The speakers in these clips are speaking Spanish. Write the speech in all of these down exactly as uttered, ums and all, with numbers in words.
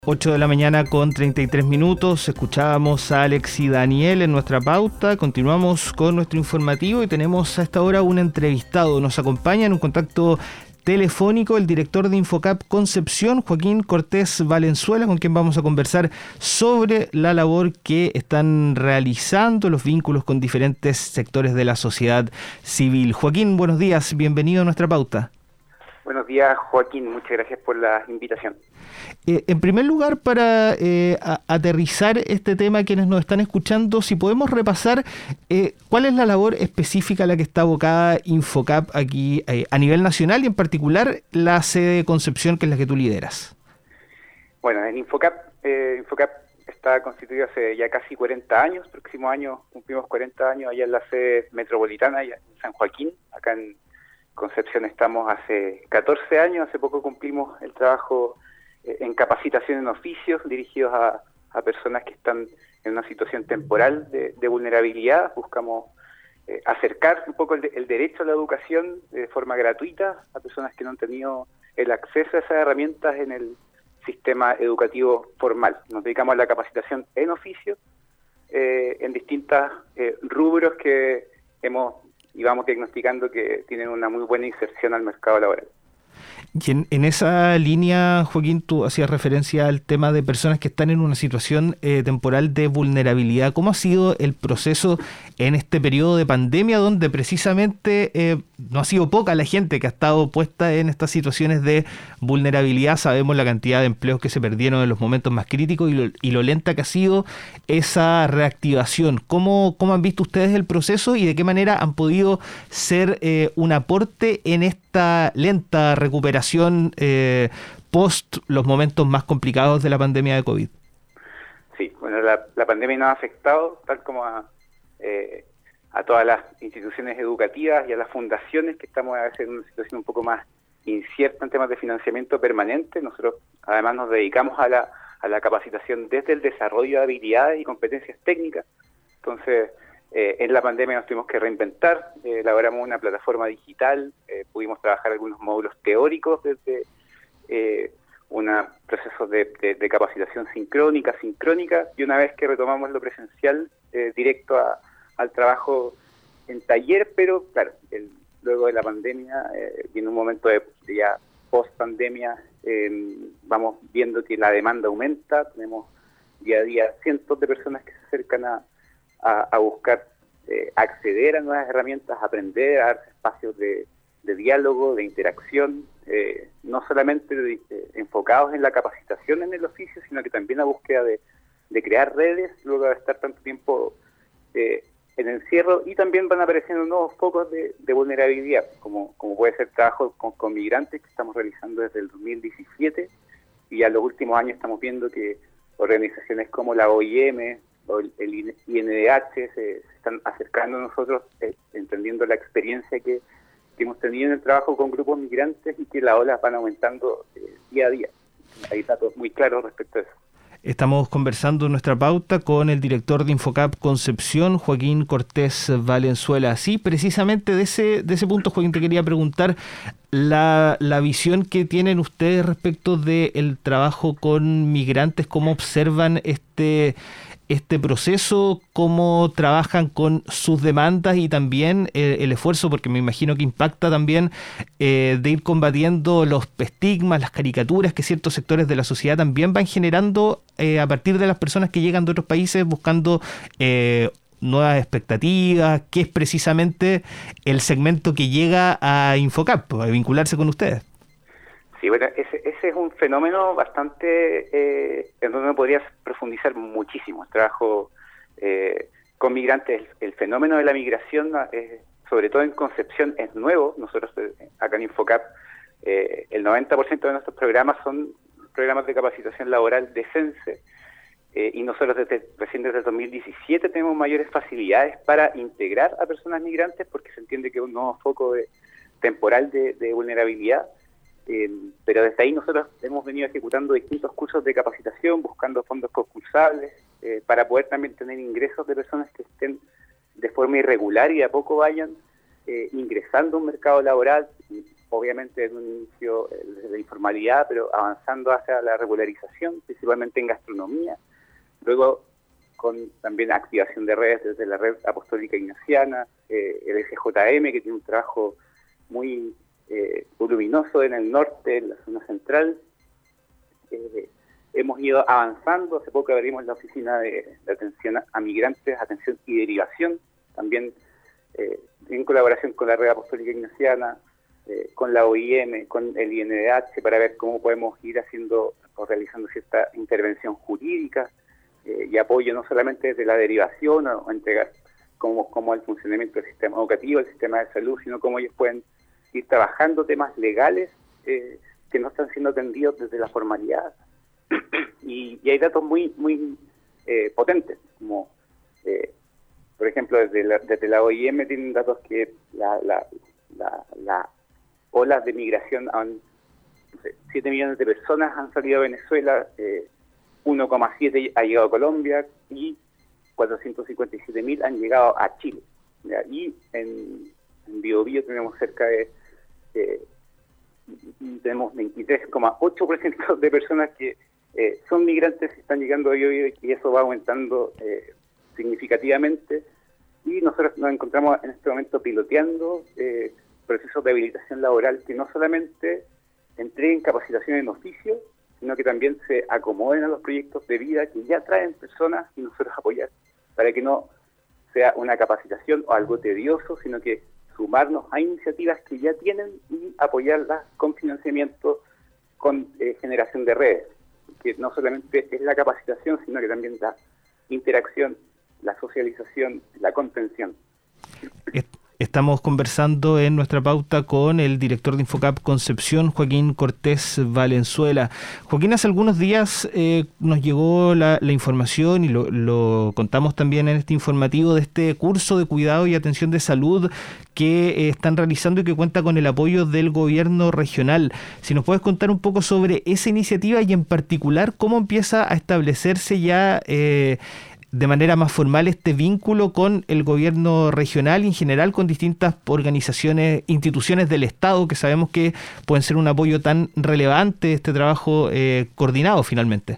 ocho de la mañana con treinta y tres minutos, escuchábamos a Alex y Daniel en nuestra pauta. Continuamos con nuestro informativo y tenemos a esta hora un entrevistado. Nos acompaña en un contacto telefónico el director de Infocap Concepción, Joaquín Cortés Valenzuela, con quien vamos a conversar sobre la labor que están realizando, los vínculos con diferentes sectores de la sociedad civil. Joaquín, buenos días, bienvenido a nuestra pauta. Buenos días, Joaquín, muchas gracias por la invitación. Eh, en primer lugar, para eh, a, aterrizar este tema a quienes nos están escuchando, si podemos repasar eh, cuál es la labor específica a la que está abocada Infocap aquí eh, a nivel nacional y en particular la sede de Concepción, que es la que tú lideras. Bueno, en Infocap, eh, Infocap está constituido hace ya casi cuarenta años, próximo año cumplimos cuarenta años allá en la sede metropolitana, allá en San Joaquín, acá en Concepción estamos hace catorce años, hace poco cumplimos el trabajo eh, en capacitación en oficios dirigidos a, a personas que están en una situación temporal de, de vulnerabilidad. Buscamos eh, acercar un poco el, de, el derecho a la educación de forma gratuita a personas que no han tenido el acceso a esas herramientas en el sistema educativo formal. Nos dedicamos a la capacitación en oficio eh, en distintos eh, rubros que hemos y vamos diagnosticando que tienen una muy buena inserción al mercado laboral. Y en, en esa línea, Joaquín, tú hacías referencia al tema de personas que están en una situación eh, temporal de vulnerabilidad. ¿Cómo ha sido el proceso en este periodo de pandemia donde precisamente eh, no ha sido poca la gente que ha estado puesta en estas situaciones de vulnerabilidad? Sabemos la cantidad de empleos que se perdieron en los momentos más críticos y lo, y lo lenta que ha sido esa reactivación. ¿Cómo, cómo han visto ustedes el proceso y de qué manera han podido ser eh, un aporte en esta lenta recuperación eh, post los momentos más complicados de la pandemia de COVID? Sí, bueno, la, la pandemia nos ha afectado, tal como a, eh, a todas las instituciones educativas y a las fundaciones que estamos a veces en una situación un poco más incierta en temas de financiamiento permanente. Nosotros además nos dedicamos a la, a la capacitación desde el desarrollo de habilidades y competencias técnicas. Entonces, Eh, en la pandemia nos tuvimos que reinventar, eh, elaboramos una plataforma digital, eh, pudimos trabajar algunos módulos teóricos desde eh, una procesos de, de, de capacitación sincrónica, sincrónica, y una vez que retomamos lo presencial, eh, directo a, al trabajo en taller, pero claro, el, luego de la pandemia, eh, y en un momento de, de ya post-pandemia, eh, vamos viendo que la demanda aumenta, tenemos día a día cientos de personas que se acercan a A, a buscar eh, acceder a nuevas herramientas, aprender, a darse espacios de, de diálogo, de interacción, eh, no solamente de, de, enfocados en la capacitación en el oficio, sino que también a búsqueda de, de crear redes, luego de estar tanto tiempo eh, en encierro, y también van apareciendo nuevos focos de, de vulnerabilidad, como, como puede ser trabajo con, con migrantes que estamos realizando desde el dos mil diecisiete, y ya en los últimos años estamos viendo que organizaciones como la O I M, o el, el I N D H se, se están acercando a nosotros, eh, entendiendo la experiencia que, que hemos tenido en el trabajo con grupos migrantes y que las olas van aumentando eh, día a día. Hay datos muy claros respecto a eso. Estamos conversando en nuestra pauta con el director de Infocap Concepción, Joaquín Cortés Valenzuela. Sí, precisamente de ese, de ese punto, Joaquín, te quería preguntar la, la visión que tienen ustedes respecto del trabajo con migrantes, cómo observan este este proceso, cómo trabajan con sus demandas y también eh, el esfuerzo, porque me imagino que impacta también eh, de ir combatiendo los estigmas, las caricaturas que ciertos sectores de la sociedad también van generando eh, a partir de las personas que llegan de otros países buscando eh, nuevas expectativas, que es precisamente el segmento que llega a Infocap, a vincularse con ustedes. Sí, bueno, ese, ese es un fenómeno bastante, eh, en donde podrías profundizar muchísimo. El trabajo eh, con migrantes, el, el fenómeno de la migración, eh, sobre todo en Concepción, es nuevo. Nosotros eh, acá en Infocap, eh, el noventa por ciento de nuestros programas son programas de capacitación laboral de CENSE, eh, y nosotros desde, recién desde el dos mil diecisiete tenemos mayores facilidades para integrar a personas migrantes, porque se entiende que es un nuevo foco de, temporal de, de vulnerabilidad. Eh, pero desde ahí nosotros hemos venido ejecutando distintos cursos de capacitación, buscando fondos concursables, eh, para poder también tener ingresos de personas que estén de forma irregular y de a poco vayan eh, ingresando a un mercado laboral, obviamente en un inicio eh, desde la informalidad, pero avanzando hacia la regularización, principalmente en gastronomía. Luego con también activación de redes desde la Red Apostólica Ignaciana, eh, el S J M, que tiene un trabajo muy eh, voluminoso en el norte, en la zona central. Eh, hemos ido avanzando. Hace poco abrimos la oficina de, de atención a, a migrantes, atención y derivación, también eh, en colaboración con la Red Apostólica Ignaciana, eh, con la O I M, con el I N D H, para ver cómo podemos ir haciendo o realizando cierta intervención jurídica eh, y apoyo no solamente desde la derivación o, o entregar como, como el funcionamiento del sistema educativo, el sistema de salud, sino cómo ellos pueden ir trabajando temas legales eh, que no están siendo atendidos desde la formalidad. y, y hay datos muy muy eh, potentes, como eh, por ejemplo desde la, desde la O I M tienen datos que la, la, la, la olas de migración, han, no sé, siete millones de personas han salido de Venezuela, eh, uno coma siete ha llegado a Colombia y cuatrocientos cincuenta y siete mil han llegado a Chile. ¿Ya? Y en, en Biobío tenemos cerca de eh, tenemos veintitrés coma ocho por ciento de personas que eh, son migrantes y están llegando a Biobío, y eso va aumentando eh, significativamente. Y nosotros nos encontramos en este momento piloteando eh, procesos de habilitación laboral que no solamente entreguen capacitación en oficio, sino que también se acomoden a los proyectos de vida que ya traen personas y nosotros apoyar, para que no sea una capacitación o algo tedioso, sino que sumarnos a iniciativas que ya tienen y apoyarlas con financiamiento, con eh, generación de redes, que no solamente es la capacitación, sino que también la interacción, la socialización, la contención. Estamos conversando en nuestra pauta con el director de Infocap Concepción, Joaquín Cortés Valenzuela. Joaquín, hace algunos días eh, nos llegó la, la información y lo, lo contamos también en este informativo de este curso de cuidado y atención de salud que eh, están realizando y que cuenta con el apoyo del gobierno regional. Si nos puedes contar un poco sobre esa iniciativa y en particular cómo empieza a establecerse ya eh, de manera más formal este vínculo con el gobierno regional y en general con distintas organizaciones, instituciones del Estado, que sabemos que pueden ser un apoyo tan relevante, este trabajo eh, coordinado finalmente.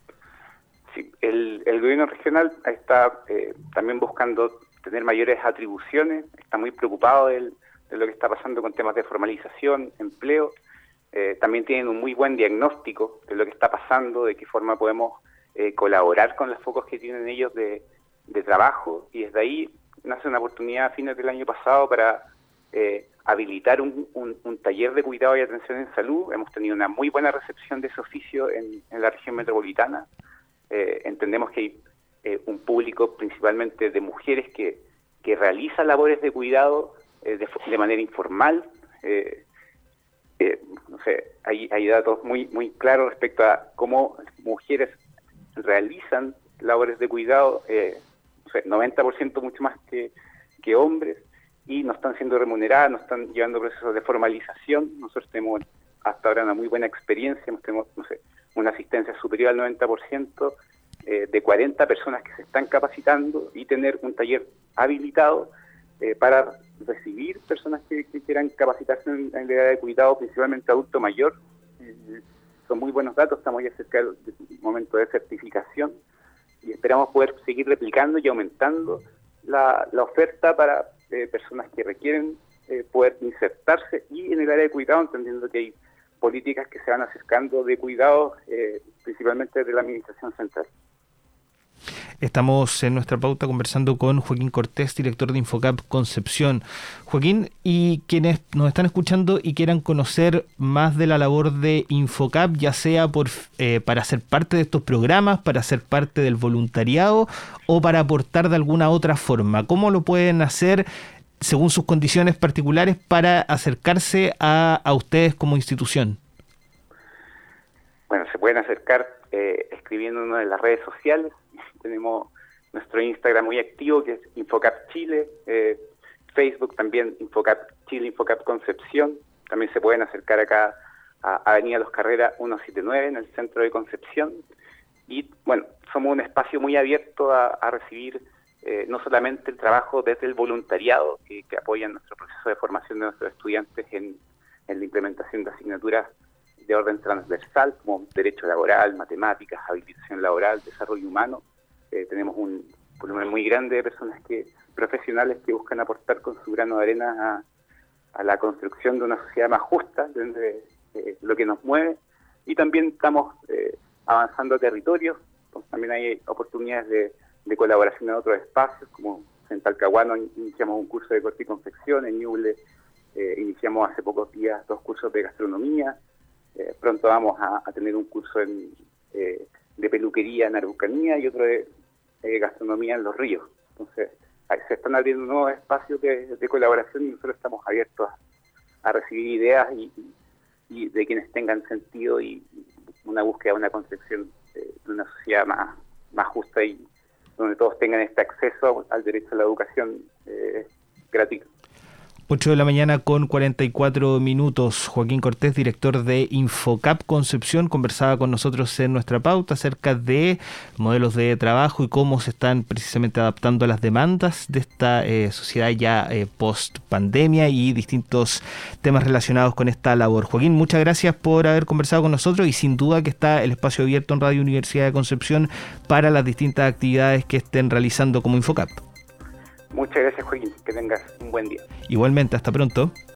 Sí, el, el gobierno regional está eh, también buscando tener mayores atribuciones, está muy preocupado de, de lo que está pasando con temas de formalización, empleo, eh, también tienen un muy buen diagnóstico de lo que está pasando, de qué forma podemos Eh, colaborar con los focos que tienen ellos de, de trabajo, y desde ahí nace una oportunidad a fines del año pasado para eh, habilitar un, un, un taller de cuidado y atención en salud. Hemos tenido una muy buena recepción de ese oficio en, en la región metropolitana. Eh, entendemos que hay eh, un público principalmente de mujeres que, que realiza labores de cuidado eh, de, de manera informal. Eh, eh, no sé, hay, hay datos muy, muy claros respecto a cómo mujeres realizan labores de cuidado, eh, o sea, noventa por ciento mucho más que, que hombres, y no están siendo remuneradas, no están llevando procesos de formalización. Nosotros tenemos hasta ahora una muy buena experiencia, tenemos, no sé, una asistencia superior al noventa por ciento eh, de cuarenta personas que se están capacitando, y tener un taller habilitado eh, para recibir personas que, que quieran capacitarse en, en la área de cuidado, principalmente adulto mayor. Eh, Son muy buenos datos, estamos ya cerca del momento de certificación y esperamos poder seguir replicando y aumentando la, la oferta para eh, personas que requieren eh, poder insertarse y en el área de cuidado, entendiendo que hay políticas que se van acercando de cuidado, eh, principalmente desde la Administración Central. Estamos en nuestra pauta conversando con Joaquín Cortés, director de Infocap Concepción. Joaquín, y quienes nos están escuchando y quieran conocer más de la labor de Infocap, ya sea por eh, para ser parte de estos programas, para ser parte del voluntariado o para aportar de alguna otra forma, ¿cómo lo pueden hacer según sus condiciones particulares para acercarse a, a ustedes como institución? Bueno, se pueden acercar eh, escribiéndonos en las redes sociales. Tenemos nuestro Instagram muy activo, que es Infocap Chile, eh, Facebook también Infocap Chile, Infocap Concepción. También se pueden acercar acá a Avenida Los Carreras ciento setenta y nueve en el centro de Concepción. Y bueno, somos un espacio muy abierto a, a recibir eh, no solamente el trabajo desde el voluntariado, que, que apoya nuestro proceso de formación de nuestros estudiantes en, en la implementación de asignaturas de orden transversal, como derecho laboral, matemáticas, habilitación laboral, desarrollo humano. Eh, tenemos un volumen muy grande de personas que profesionales que buscan aportar con su grano de arena a, a la construcción de una sociedad más justa, desde eh, lo que nos mueve. Y también estamos eh, avanzando a territorios, pues también hay oportunidades de, de colaboración en otros espacios, como en Talcahuano iniciamos un curso de corte y confección, en Ñuble eh, iniciamos hace pocos días dos cursos de gastronomía. Eh, pronto vamos a, a tener un curso en, eh, de peluquería en Araucanía y otro de eh, gastronomía en Los Ríos. Entonces, ahí se están abriendo nuevos espacios de, de colaboración y nosotros estamos abiertos a, a recibir ideas y, y de quienes tengan sentido y una búsqueda, una concepción eh, de una sociedad más, más justa y donde todos tengan este acceso al derecho a la educación eh, gratuito. ocho de la mañana con cuarenta y cuatro minutos. Joaquín Cortés, director de Infocap Concepción, conversaba con nosotros en nuestra pauta acerca de modelos de trabajo y cómo se están precisamente adaptando a las demandas de esta eh, sociedad ya eh, post pandemia y distintos temas relacionados con esta labor. Joaquín, muchas gracias por haber conversado con nosotros y sin duda que está el espacio abierto en Radio Universidad de Concepción para las distintas actividades que estén realizando como Infocap. Muchas gracias, Joaquín. Que tengas un buen día. Igualmente, hasta pronto.